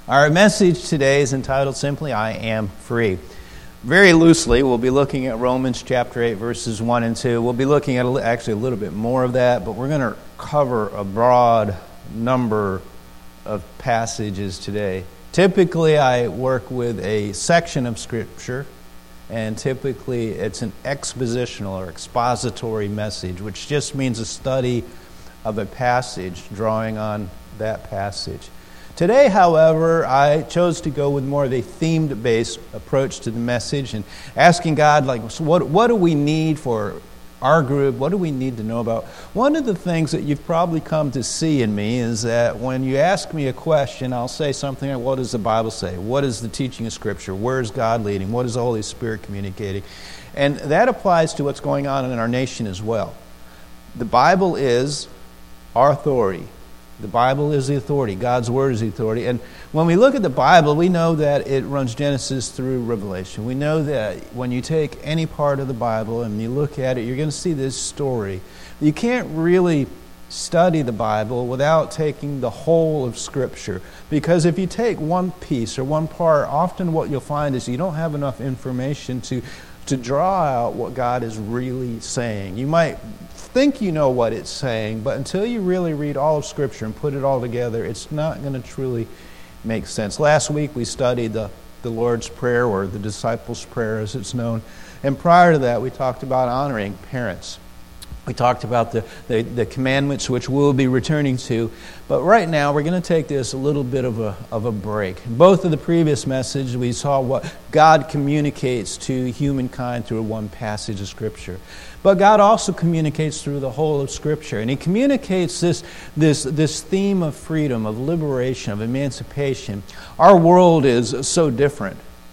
Our message today is entitled simply, I Am Free. Very loosely, we'll be looking at Romans chapter 8, verses 1 and 2. We'll be looking at actually a little bit more of that, but we're going to cover a broad number of passages today. Typically, I work with a section of Scripture, and typically it's an expositional or expository message, which just means a study of a passage, drawing on that passage. Today, however, I chose to go with more of a themed-based approach to the message and asking God, so what do we need for our group? What do we need to know about? One of the things that you've probably come to see in me is that when you ask me a question, I'll say something like, what does the Bible say? What is the teaching of Scripture? Where is God leading? What is the Holy Spirit communicating? And that applies to what's going on in our nation as well. The Bible is our authority. The Bible is the authority. God's Word is the authority. And when we look at the Bible, we know that it runs Genesis through Revelation. We know that when you take any part of the Bible and you look at it, you're going to see this story. You can't really study the Bible without taking the whole of Scripture. Because if you take one piece or one part, often what you'll find is you don't have enough information to draw out what God is really saying. You might think you know what it's saying, but until you really read all of Scripture and put it all together, it's not going to truly make sense. Last week we studied the Lord's Prayer, or the Disciples' Prayer as it's known, and prior to that we talked about honoring parents. We talked about the commandments, which we'll be returning to. But right now, we're going to take this a little bit of a break. In both of the previous messages, we saw what God communicates to humankind through one passage of Scripture. But God also communicates through the whole of Scripture. And He communicates this theme of freedom, of liberation, of emancipation. Our world is so different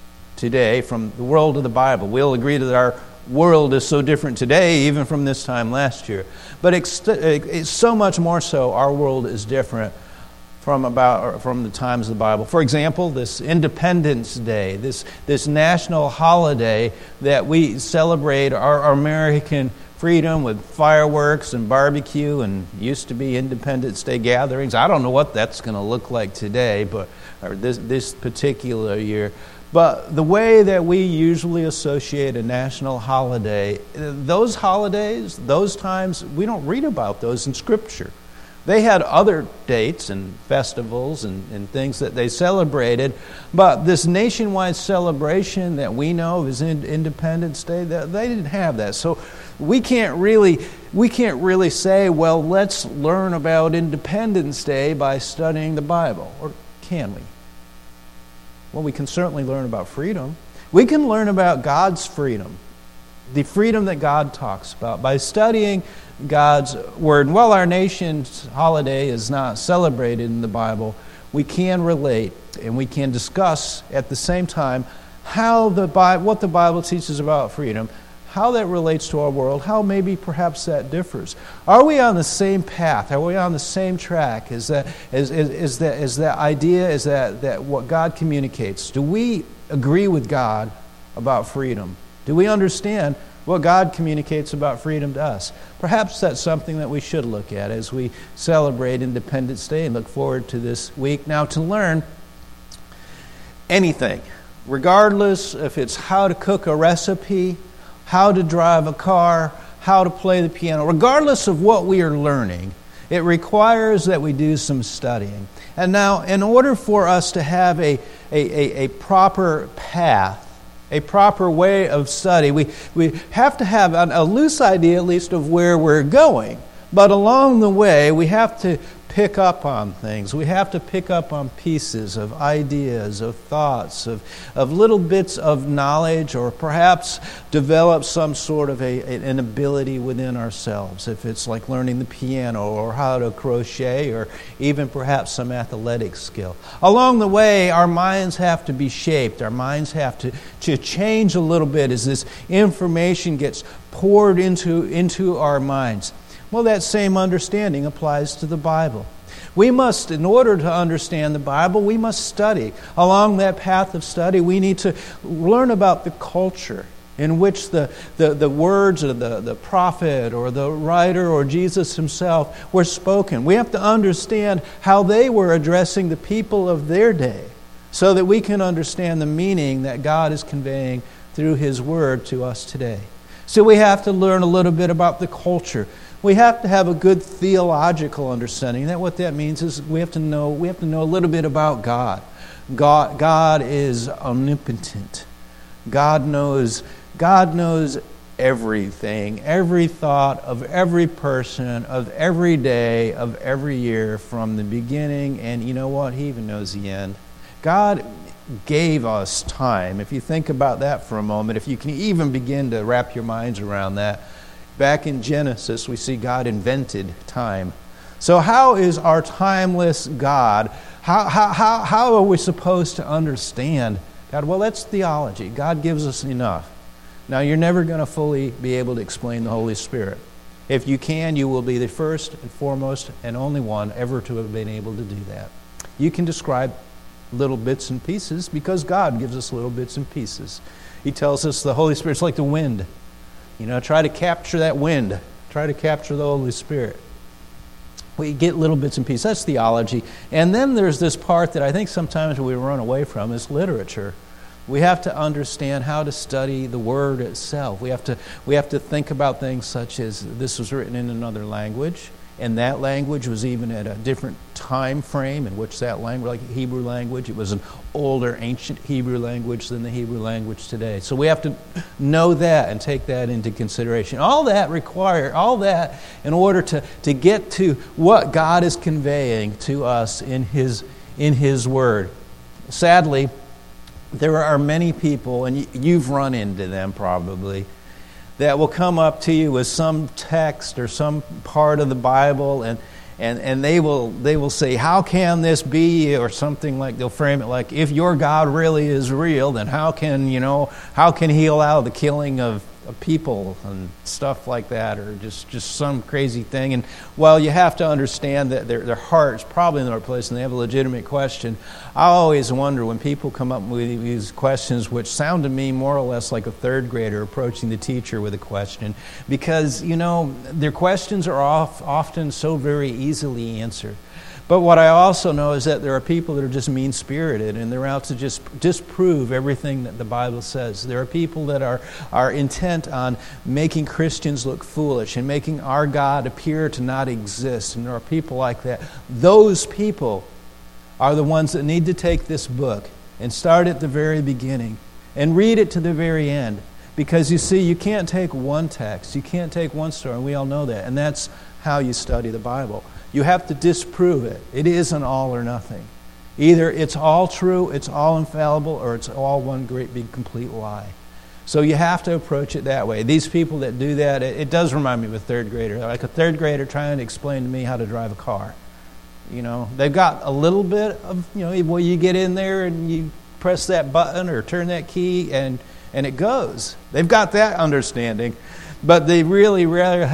today from the world of the Bible. We'll agree that our world is so different today, even from this time last year. But it's so much more so, our world is different from the times of the Bible. For example, this Independence Day, this national holiday that we celebrate our American freedom with fireworks and barbecue, and used to be Independence Day gatherings. I don't know what that's going to look like today, or this particular year. But the way that we usually associate a national holiday, those holidays, those times, we don't read about those in Scripture. They had other dates and festivals and things that they celebrated, but this nationwide celebration that we know is Independence Day, they didn't have that. So we can't really say, well, let's learn about Independence Day by studying the Bible, or can we? Well, we can certainly learn about freedom. We can learn about God's freedom, the freedom that God talks about, by studying God's Word. And while our nation's holiday is not celebrated in the Bible, we can relate and we can discuss at the same time what the Bible teaches about freedom, how that relates to our world, how maybe perhaps that differs. Are we on the same path? Are we on the same track? Is that idea, is that what God communicates? Do we agree with God about freedom? Do we understand what God communicates about freedom to us? Perhaps that's something that we should look at as we celebrate Independence Day and look forward to this week. Now, to learn anything, regardless if it's how to cook a recipe, how to drive a car, how to play the piano, regardless of what we are learning, it requires that we do some studying. And now, in order for us to have a proper path, a proper way of study, we have to have a loose idea, at least, of where we're going. But along the way, we have to pick up on things. We have to pick up on pieces of ideas, of thoughts, of little bits of knowledge, or perhaps develop some sort of an ability within ourselves. If it's like learning the piano or how to crochet, or even perhaps some athletic skill. Along the way, our minds have to be shaped. Our minds have to change a little bit as this information gets poured into our minds. Well, that same understanding applies to the Bible. We must, in order to understand the Bible, we must study. Along that path of study, we need to learn about the culture in which the words of the prophet or the writer or Jesus himself were spoken. We have to understand how they were addressing the people of their day. so that we can understand the meaning that God is conveying through His Word to us today. So we have to learn a little bit about the culture. We have to have a good theological understanding. That what that means is we have to know a little bit about God. God is omnipotent. God knows everything, every thought of every person, of every day, of every year, from the beginning, and you know what? He even knows the end. God gave us time. If you think about that for a moment, if you can even begin to wrap your minds around that, back in Genesis, we see God invented time. So how is our timeless God, how are we supposed to understand God? Well, that's theology. God gives us enough. Now, you're never going to fully be able to explain the Holy Spirit. If you can, you will be the first and foremost and only one ever to have been able to do that. You can describe little bits and pieces because God gives us little bits and pieces. He tells us the Holy Spirit's like the wind. Try to capture that wind. Try to capture the Holy Spirit. We get little bits and pieces. That's theology. And then there's this part that I think sometimes we run away from is literature. We have to understand how to study the Word itself. We have to think about things such as this was written in another language, and that language was even at a different time frame in which that language, like Hebrew language, it was an older, ancient Hebrew language than the Hebrew language today. So we have to know that and take that into consideration. All that in order to get to what God is conveying to us in His Word. Sadly, there are many people, and you've run into them probably, that will come up to you with some text or some part of the Bible, and they will say, how can this be? Or something like, they'll frame it like, if your God really is real, then how can He allow the killing of people and stuff like that, or just some crazy thing? And while you have to understand that their heart's probably in the right place and they have a legitimate question, I always wonder when people come up with these questions which sound to me more or less like a third grader approaching the teacher with a question, because their questions are often so very easily answered. But what I also know is that there are people that are just mean-spirited, and they're out to just disprove everything that the Bible says. There are people that are intent on making Christians look foolish and making our God appear to not exist, and there are people like that. Those people are the ones that need to take this book and start at the very beginning and read it to the very end. Because you see, you can't take one text, you can't take one story, and we all know that, and that's how you study the Bible. You have to disprove it. It isn't all or nothing. Either it's all true, it's all infallible, or it's all one great big complete lie. So you have to approach it that way. These people that do that, it does remind me of a third grader. Like a third grader trying to explain to me how to drive a car. They've got a little bit of, where you get in there and you press that button or turn that key and it goes. They've got that understanding. But they really rather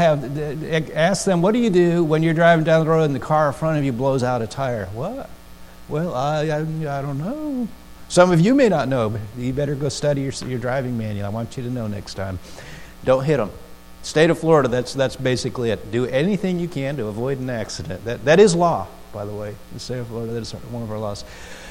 ask them, what do you do when you're driving down the road and the car in front of you blows out a tire? What? Well, I don't know. Some of you may not know, but you better go study your driving manual. I want you to know next time. Don't hit them. State of Florida, that's basically it. Do anything you can to avoid an accident. That is law, by the way. The state of Florida, that is one of our laws.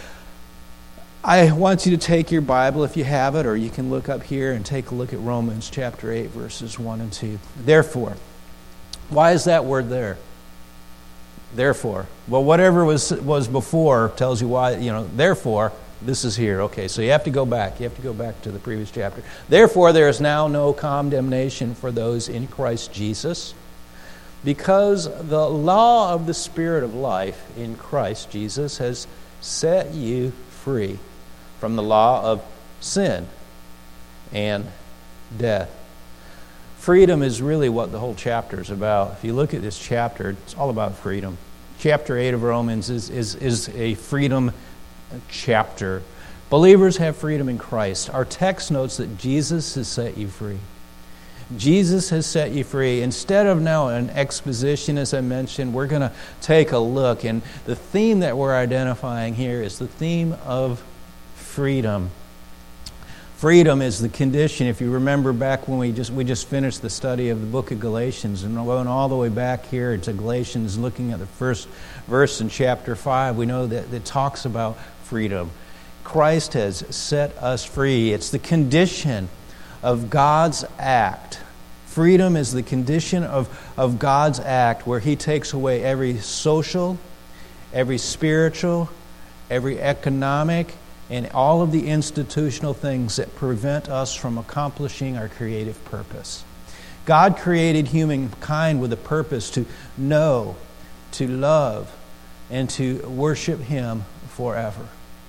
I want you to take your Bible if you have it, or you can look up here and take a look at Romans chapter 8, verses 1 and 2. Therefore. Why is that word there? Therefore. Well, whatever was before tells you why, therefore, this is here. Okay, so you have to go back. You have to go back to the previous chapter. Therefore, there is now no condemnation for those in Christ Jesus, because the law of the Spirit of life in Christ Jesus has set you free from the law of sin and death. Freedom is really what the whole chapter is about. If you look at this chapter, it's all about freedom. Chapter 8 of Romans is a freedom chapter. Believers have freedom in Christ. Our text notes that Jesus has set you free. Jesus has set you free. Instead of now an exposition, as I mentioned, we're going to take a look. And the theme that we're identifying here is the theme of freedom. Freedom is the condition. If you remember back when we just finished the study of the book of Galatians, and going all the way back here to Galatians, looking at the first verse in chapter 5, we know that it talks about freedom. Christ has set us free. It's the condition of God's act. Freedom is the condition of God's act where He takes away every social, every spiritual, every economic, and all of the institutional things that prevent us from accomplishing our creative purpose. God created humankind with a purpose to know, to love, and to worship Him forever.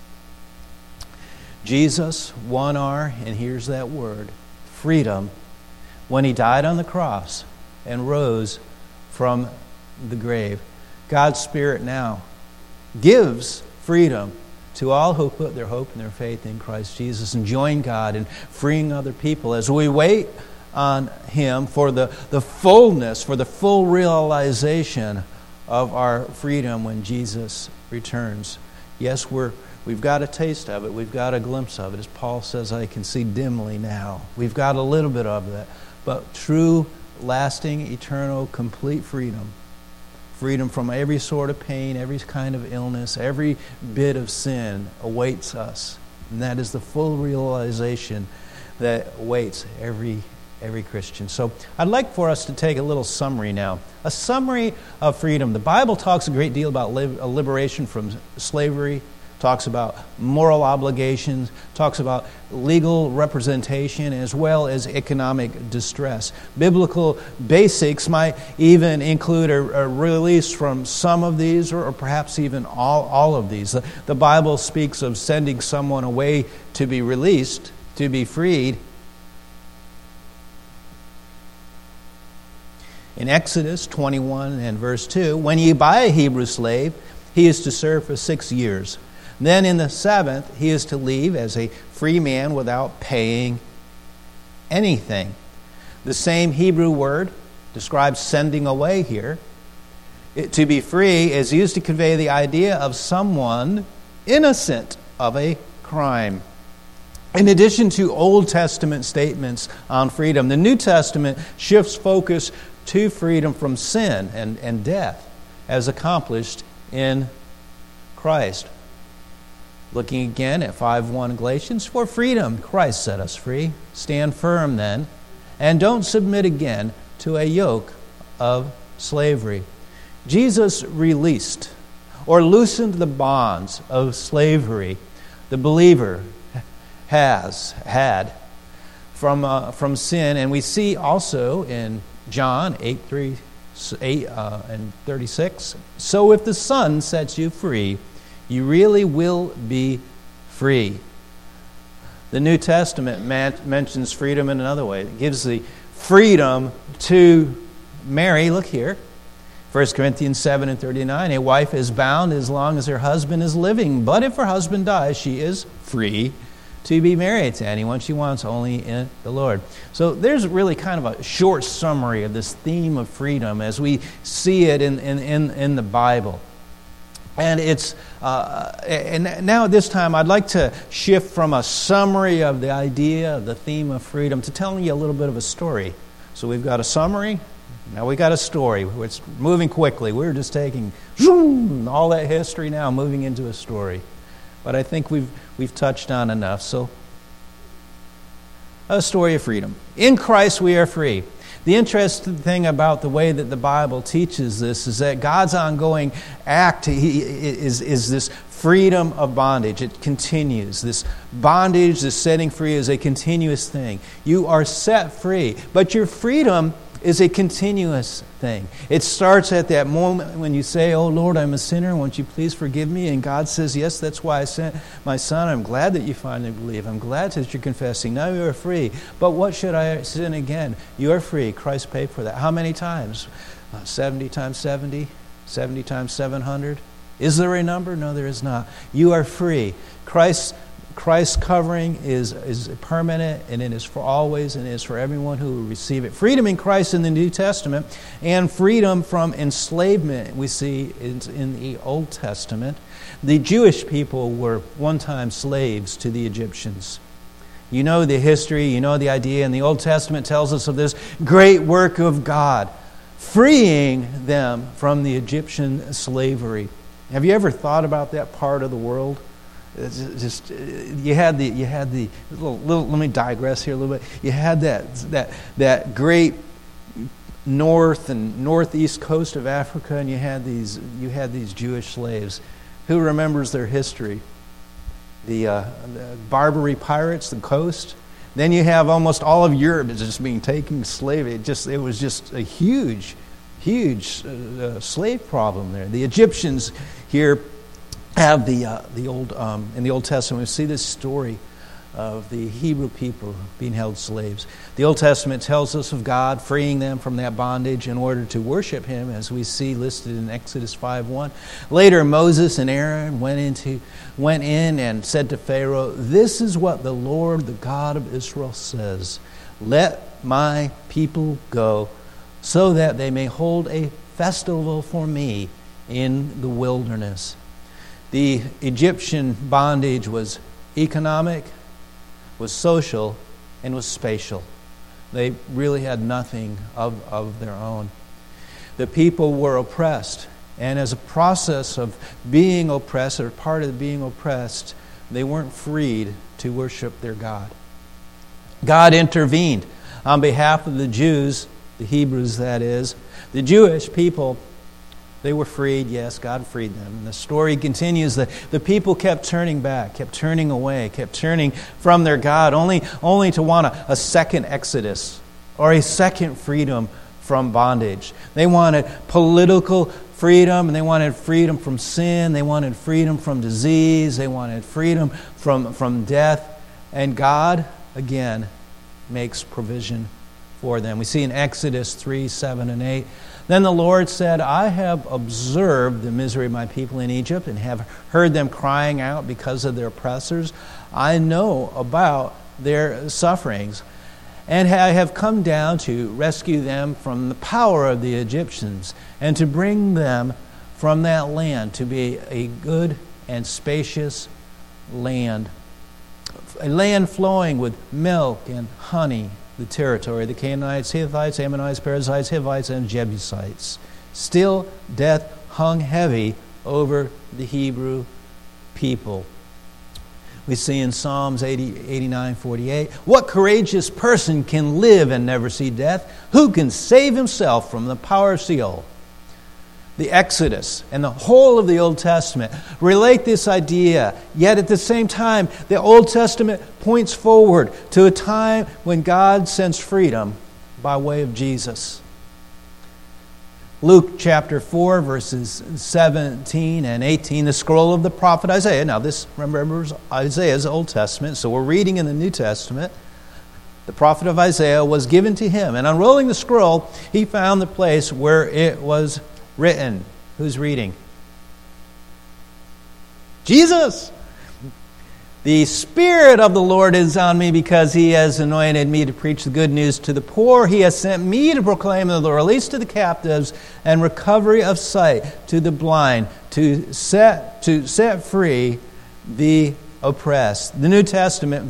Jesus won our, and here's that word, freedom, when He died on the cross and rose from the grave. God's Spirit now gives freedom to all who put their hope and their faith in Christ Jesus and join God in freeing other people as we wait on Him for the fullness, for the full realization of our freedom when Jesus returns. Yes, we've got a taste of it. We've got a glimpse of it. As Paul says, I can see dimly now. We've got a little bit of that. But true, lasting, eternal, complete freedom. Freedom from every sort of pain, every kind of illness, every bit of sin awaits us. And that is the full realization that awaits every Christian. So I'd like for us to take a little summary now. A summary of freedom. The Bible talks a great deal about liberation from slavery, talks about moral obligations, talks about legal representation as well as economic distress. Biblical basics might even include a release from some of these or perhaps even all of these. The Bible speaks of sending someone away to be released, to be freed. In Exodus 21 and verse 2, when ye buy a Hebrew slave, he is to serve for 6 years. Then in the 7th, he is to leave as a free man without paying anything. The same Hebrew word describes sending away here. To be free is used to convey the idea of someone innocent of a crime. In addition to Old Testament statements on freedom, the New Testament shifts focus to freedom from sin and death as accomplished in Christ. Looking again at 5:1 Galatians, for freedom Christ set us free. Stand firm then, and don't submit again to a yoke of slavery. Jesus released or loosened the bonds of slavery the believer had from sin, and we see also in John 8 and 36. So if the Son sets you free, you really will be free. The New Testament mentions freedom in another way. It gives the freedom to marry. Look here, 1 Corinthians 7 and 39. A wife is bound as long as her husband is living, but if her husband dies, she is free to be married to anyone she wants, only in the Lord. So there's really kind of a short summary of this theme of freedom as we see it in the Bible. And it's and now at this time, I'd like to shift from a summary of the idea of the theme of freedom to telling you a little bit of a story. So we've got a summary. Now we got a story. It's moving quickly. We're just taking all that history now, moving into a story. But I think we've touched on enough. So, a story of freedom. In Christ we are free. The interesting thing about the way that the Bible teaches this is that God's ongoing act is this freedom of bondage. It continues. This bondage, this setting free is a continuous thing. You are set free, but your freedom is a continuous thing. It starts at that moment when you say, oh Lord, I'm a sinner, won't you please forgive me? And God says, yes, that's why I sent my Son. I'm glad that you finally believe. I'm glad that you're confessing. Now you are free. But what should I sin again? You are free. Christ paid for that. How many times? 70 times 70? 70 times 700? Is there a number? No, there is not. You are free. Christ's covering is permanent, and it is for always, and it is for everyone who will receive it. Freedom in Christ in the New Testament, and freedom from enslavement we see in the Old Testament. The Jewish people were one time slaves to the Egyptians. You know the history, you know the idea, and the Old Testament tells us of this great work of God, freeing them from the Egyptian slavery. Have you ever thought about that part of the world? You had the little. Let me digress here a little bit. You had that great north and northeast coast of Africa, and you had these Jewish slaves. Who remembers their history? The Barbary pirates, the coast. Then you have almost all of Europe is just being taken slave. It was just a huge slave problem there. The Egyptians here have the old in the Old Testament. We see this story of the Hebrew people being held slaves. The Old Testament tells us of God freeing them from that bondage in order to worship Him, as we see listed in Exodus 5:1. Later, Moses and Aaron went in and said to Pharaoh, "This is what the Lord, the God of Israel, says: Let my people go, so that they may hold a festival for me in the wilderness." The Egyptian bondage was economic, was social, and was spatial. They really had nothing of their own. The people were oppressed, and as a process of being oppressed, or part of being oppressed, they weren't freed to worship their God. God intervened on behalf of the Jews, the Hebrews that is. The Jewish people, they were freed. Yes, God freed them. And the story continues that the people kept turning back, kept turning away, kept turning from their God, only to want a second exodus or a second freedom from bondage. They wanted political freedom, and they wanted freedom from sin. They wanted freedom from disease. They wanted freedom from death. And God, again, makes provision for them. We see in Exodus 3:7 and 8, "Then the Lord said, I have observed the misery of my people in Egypt and have heard them crying out because of their oppressors. I know about their sufferings, and I have come down to rescue them from the power of the Egyptians and to bring them from that land to be a good and spacious land, a land flowing with milk and honey, the territory, the Canaanites, Hittites, Ammonites, Perizzites, Hivites, and Jebusites. Still, death hung heavy over the Hebrew people." We see in Psalms 89:48, "What courageous person can live and never see death? Who can save himself from the power of Sheol?" The Exodus and the whole of the Old Testament relate this idea, yet at the same time, the Old Testament points forward to a time when God sends freedom by way of Jesus. Luke chapter 4, verses 17 and 18, the scroll of the prophet Isaiah. Now this remembers Isaiah's Old Testament, so we're reading in the New Testament. The prophet of Isaiah was given to him, and unrolling the scroll, he found the place where it was written. Who's reading? Jesus! "The Spirit of the Lord is on me because He has anointed me to preach the good news to the poor. He has sent me to proclaim the release to the captives and recovery of sight to the blind, to set free the oppressed." The New Testament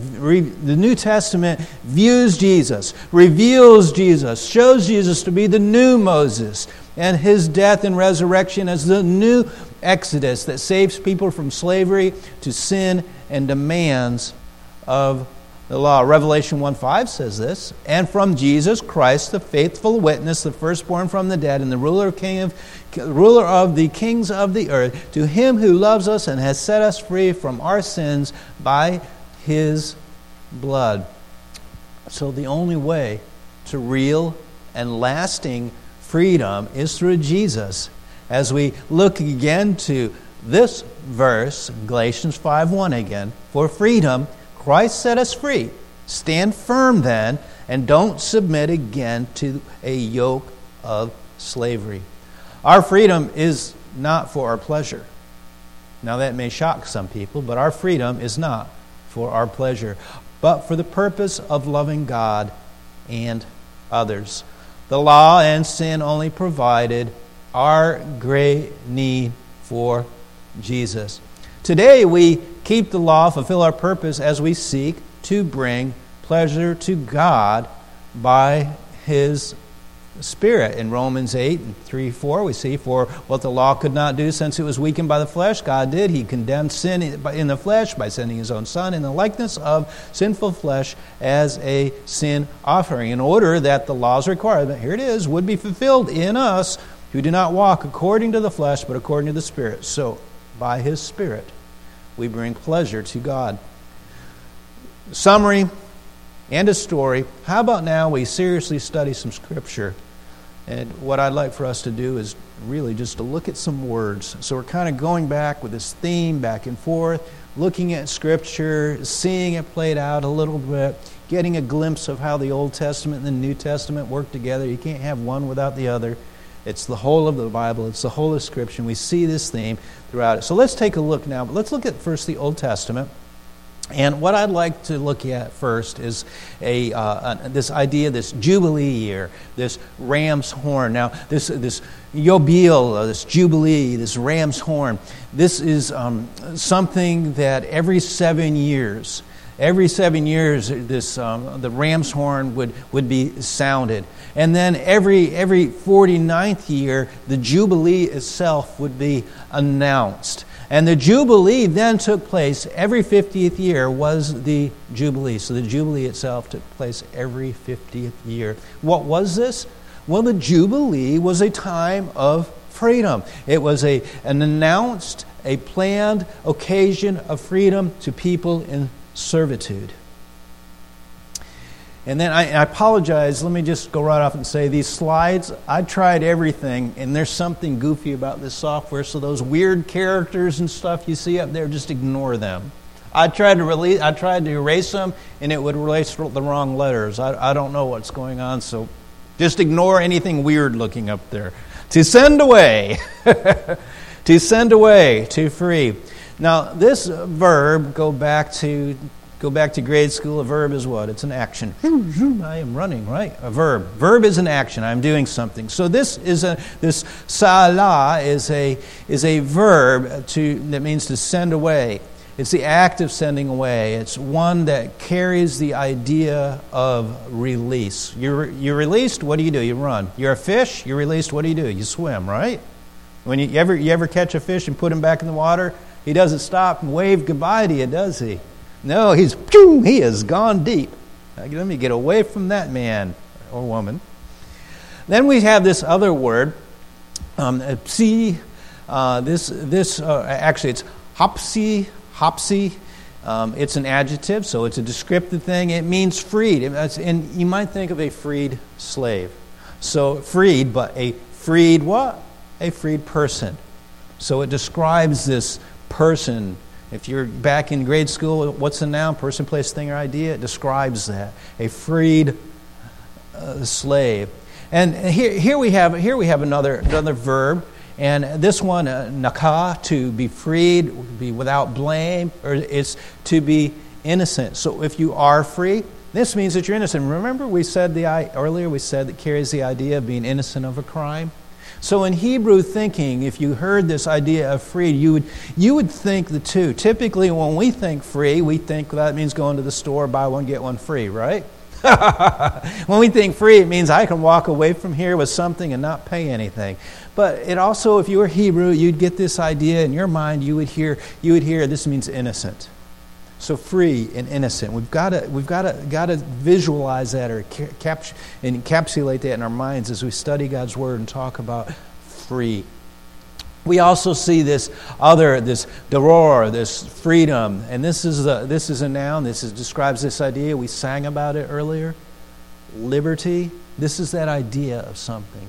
views Jesus, reveals Jesus, shows Jesus to be the new Moses, and His death and resurrection as the new Exodus that saves people from slavery to sin and demands of the law. Revelation 1:5 says this, "And from Jesus Christ, the faithful witness, the firstborn from the dead, and the ruler of the kings of the earth, to Him who loves us and has set us free from our sins by His blood." So the only way to real and lasting freedom is through Jesus. As we look again to this verse, Galatians 5:1 again, "For freedom Christ set us free. Stand firm then, and don't submit again to a yoke of slavery." Our freedom is not for our pleasure. Now that may shock some people, but our freedom is not for our pleasure, but for the purpose of loving God and others. The law and sin only provided our great need for Jesus. Today we keep the law, fulfill our purpose as we seek to bring pleasure to God by His Spirit. In Romans 8 and 3-4, we see, for what the law could not do since it was weakened by the flesh, God did. He condemned sin in the flesh by sending his own Son in the likeness of sinful flesh as a sin offering, in order that the law's requirement, here it is, would be fulfilled in us who do not walk according to the flesh, but according to the Spirit. So, by his Spirit, we bring pleasure to God. Summary and a story. How about now we seriously study some Scripture? And what I'd like for us to do is really just to look at some words. So we're kind of going back with this theme back and forth, looking at Scripture, seeing it played out a little bit, getting a glimpse of how the Old Testament and the New Testament work together. You can't have one without the other. It's the whole of the Bible. It's the whole of Scripture. And we see this theme throughout it. So let's take a look now. But let's look at first the Old Testament. And what I'd like to look at first is this idea, this Jubilee year, this ram's horn. Now, this Yobel, this Jubilee, this ram's horn, this is something that every 7 years, this the ram's horn would be sounded. And then every 49th year, the Jubilee itself would be announced. And the Jubilee then took place every 50th year was the Jubilee. So the Jubilee itself took place every 50th year. What was this? Well, the Jubilee was a time of freedom. It was an announced, a planned occasion of freedom to people in servitude. And then I apologize, let me just go right off and say these slides, I tried everything, and there's something goofy about this software, so those weird characters and stuff you see up there, just ignore them. I tried to erase them, and it would erase the wrong letters. I don't know what's going on, so just ignore anything weird looking up there. To send away, to send away, to free. Now, this verb, go back to grade school. A verb is what? It's an action. I am running, right? A verb. Verb is an action. I'm doing something. So this salah is a verb that means to send away. It's the act of sending away. It's one that carries the idea of release. You're released. What do? You run. You're a fish. You're released. What do? You swim, right? When you ever catch a fish and put him back in the water, he doesn't stop and wave goodbye to you, does he? No, he has gone deep. Let me get away from that man or woman. Then we have this other word, psi. Actually, it's hopsi. It's an adjective, so it's a descriptive thing. It means freed, and you might think of a freed slave. So freed, but a freed what? A freed person. So it describes this person. If you're back in grade school, what's the noun? Person, place, thing, or idea? It describes that. A freed slave. And here we have another verb, and this one, nakah, to be freed, be without blame, or it's to be innocent. So if you are free, this means that you're innocent. Remember earlier we said that carries the idea of being innocent of a crime? So in Hebrew thinking, if you heard this idea of free, you would think the two. Typically when we think free, we think that means going to the store, buy one, get one free, right? When we think free, it means I can walk away from here with something and not pay anything. But it also, if you were Hebrew, you'd get this idea in your mind, you would hear this means innocent. So free and innocent. We've got to visualize that or encapsulate that in our minds as we study God's Word and talk about free. We also see this doror, this freedom, and this is a noun. This describes this idea. We sang about it earlier. Liberty. This is that idea of something.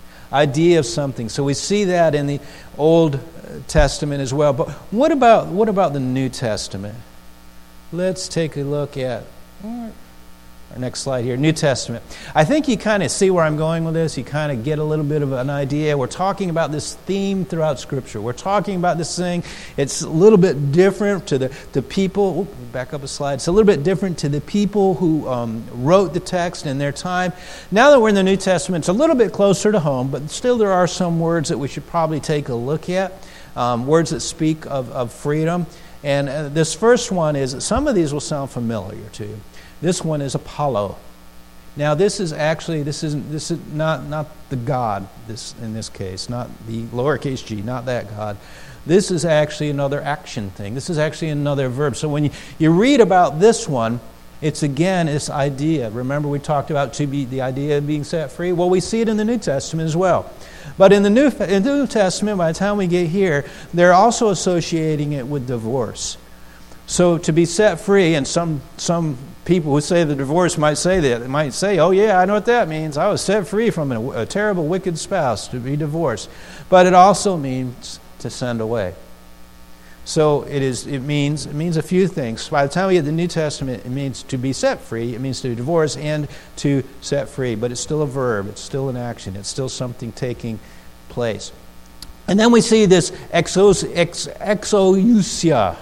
So we see that in the Old Testament as well. But what about the New Testament? Let's take a look at our next slide here, New Testament. I think you kind of see where I'm going with this. You kind of get a little bit of an idea. We're talking about this theme throughout Scripture. We're talking about this thing. It's a little bit different to the people. Back up a slide. It's a little bit different to the people who wrote the text in their time. Now that we're in the New Testament, it's a little bit closer to home, but still there are some words that we should probably take a look at, words that speak of freedom. And this first one is, some of these will sound familiar to you. This one is Apollo. Now, this is not the God. In this case, not the lowercase g, not that God. This is actually another action thing. This is actually another verb. So when you read about this one, it's again this idea. Remember, we talked about the idea of being set free. Well, we see it in the New Testament as well. But in the New Testament, by the time we get here, they're also associating it with divorce. So to be set free, and some people who say the divorce might say that. They might say, oh yeah, I know what that means. I was set free from a terrible, wicked spouse, to be divorced. But it also means to send away. So it means a few things. By the time we get the New Testament, it means to be set free, it means to divorce and to set free. But it's still a verb, it's still an action, it's still something taking place. And then we see this exousia.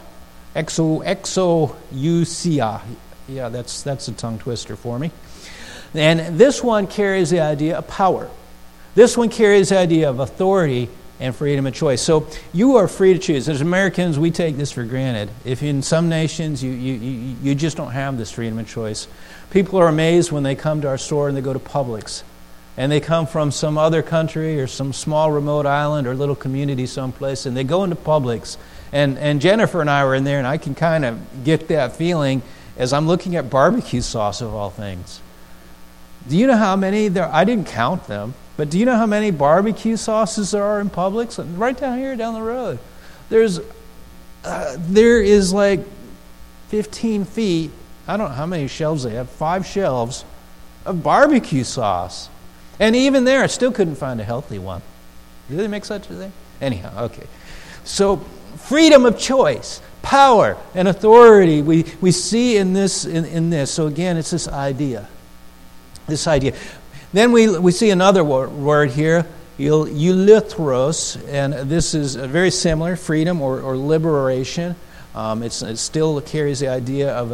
Exousia. Yeah, that's a tongue twister for me. And this one carries the idea of power. This one carries the idea of authority and freedom of choice. So you are free to choose. As Americans, we take this for granted. If in some nations you just don't have this freedom of choice. People are amazed when they come to our store and they go to Publix. And they come from some other country or some small remote island or little community someplace, and they go into Publix. And Jennifer and I were in there, and I can kind of get that feeling as I'm looking at barbecue sauce of all things. Do you know how many there? I didn't count them, but do you know how many barbecue sauces there are in Publix? Right down here, down the road. There is like 15 feet. I don't know how many shelves they have. 5 shelves of barbecue sauce, and even there, I still couldn't find a healthy one. Do they make such a thing? Anyhow, okay. So freedom of choice. Power and authority we see in this. So again, it's this idea. This idea. Then we see another word here, eulythros, and this is very similar, freedom or liberation. It still carries the idea of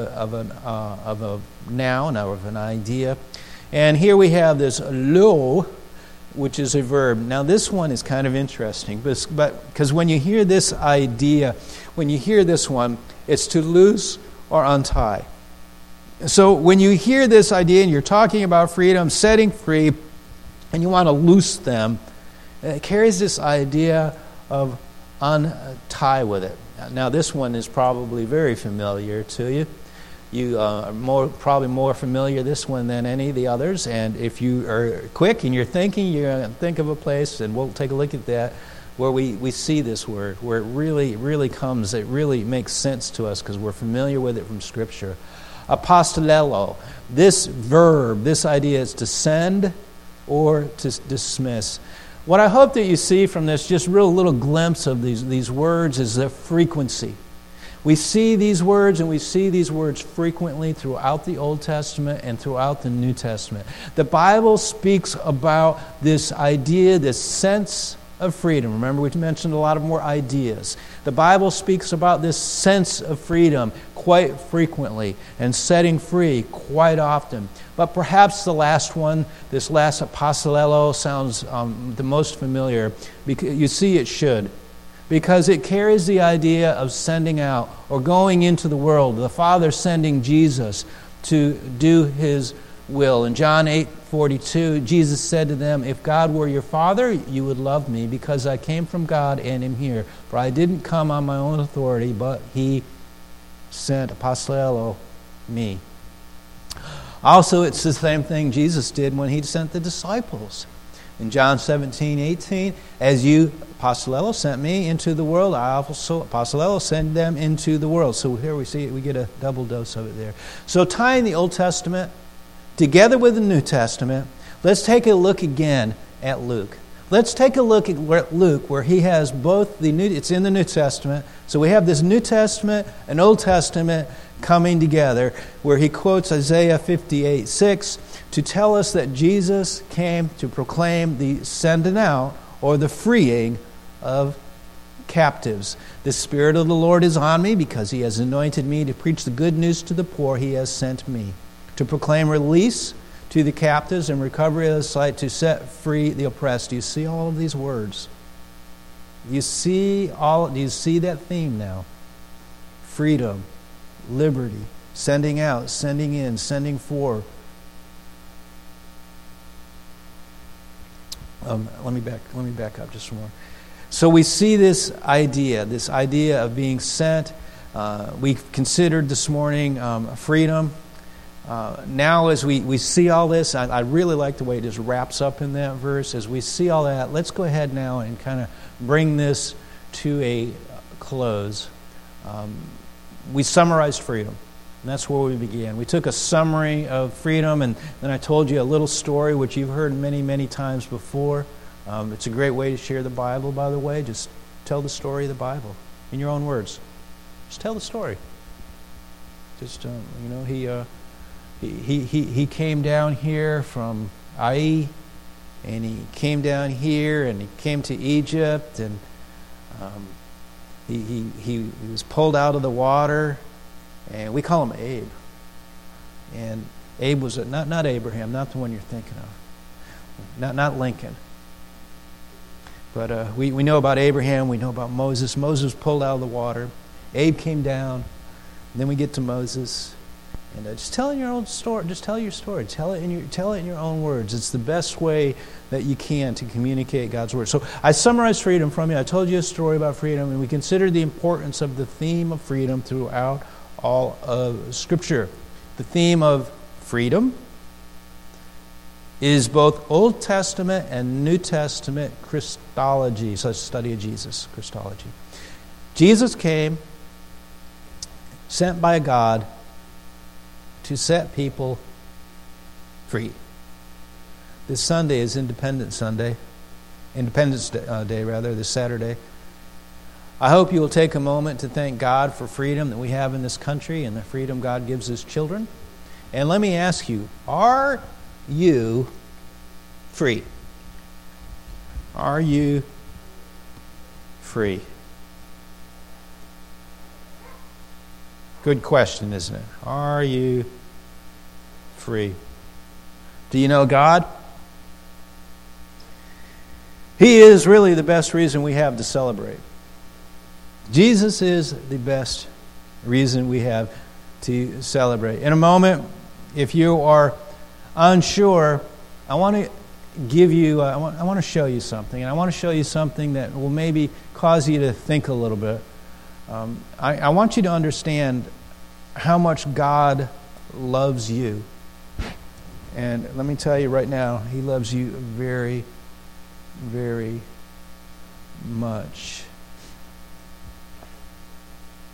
a noun or of an idea. And here we have this lo, which is a verb. Now this one is kind of interesting, but because when you hear this idea, when you hear this one, it's to loose or untie. So when you hear this idea and you're talking about freedom, setting free, and you want to loose them, it carries this idea of untie with it. Now this one is probably very familiar to you. You are probably more familiar this one than any of the others. And if you are quick and you're thinking, you're going to think of a place, and we'll take a look at that, where we see this word, where it really comes, it really makes sense to us because we're familiar with it from Scripture. Apostolelo. This verb, this idea is to send or to dismiss. What I hope that you see from this, just real little glimpse of these words, is the frequency. We see these words, and we see these words frequently throughout the Old Testament and throughout the New Testament. The Bible speaks about this idea, this sense of freedom. Remember, we mentioned a lot of more ideas. The Bible speaks about this sense of freedom quite frequently and setting free quite often. But perhaps the last one, this last apostolelo, sounds the most familiar. Because you see, it should. Because it carries the idea of sending out or going into the world. The Father sending Jesus to do His will. In John 8:42, Jesus said to them, "If God were your Father, you would love me, because I came from God and am here. For I didn't come on my own authority, but He sent, apostolelo, me." Also, it's the same thing Jesus did when He sent the disciples. In John 17:18, as you, apostolelo, sent me into the world, I also, apostolelo, send them into the world. So here we see it, we get a double dose of it there. So tying the Old Testament together with the New Testament, let's take a look again at Luke. Let's take a look at Luke, where he has both it's in the New Testament. So we have this New Testament and Old Testament coming together, where he quotes Isaiah 58:6 to tell us that Jesus came to proclaim the sending out or the freeing of captives. The Spirit of the Lord is on me because He has anointed me to preach the good news to the poor. He has sent me to proclaim release to the captives and recovery of the sight, to set free the oppressed. Do you see all of these words? Do you see that theme now? Freedom, liberty, sending out, sending in, sending for. Let me back up just more. So we see this idea of being sent. We considered this morning freedom. Now as we see all this, I really like the way it just wraps up in that verse. As we see all that, let's go ahead now and kind of bring this to a close. We summarized freedom. And that's where we began. We took a summary of freedom, and then I told you a little story, which you've heard many, many times before. It's a great way to share the Bible, by the way. Just tell the story of the Bible in your own words. Just tell the story. Just, he came down here from Ai, and he came down here, and he came to Egypt, and he was pulled out of the water. And we call him Abe. And Abe was not Abraham, not the one you're thinking of. Not Lincoln. But we know about Abraham, we know about Moses. Moses pulled out of the water. Abe came down. And then we get to Moses. And just tell your own story. Just tell your story. Tell it in your own words. It's the best way that you can to communicate God's word. So I summarized freedom from you. I told you a story about freedom, and we considered the importance of the theme of freedom throughout all of Scripture. The theme of freedom is both Old Testament and New Testament Christology, such study of Jesus, Christology. Jesus came, sent by God, to set people free. This Sunday is Independence Day, this Saturday. I hope you will take a moment to thank God for freedom that we have in this country and the freedom God gives His children. And let me ask you, are you free? Are you free? Good question, isn't it? Are you free? Do you know God? He is really the best reason we have to celebrate. Jesus is the best reason we have to celebrate. In a moment, if you are unsure, I want to give you, I want to show you something. And I want to show you something that will maybe cause you to think a little bit. I want you to understand how much God loves you. And let me tell you right now, He loves you very, very much.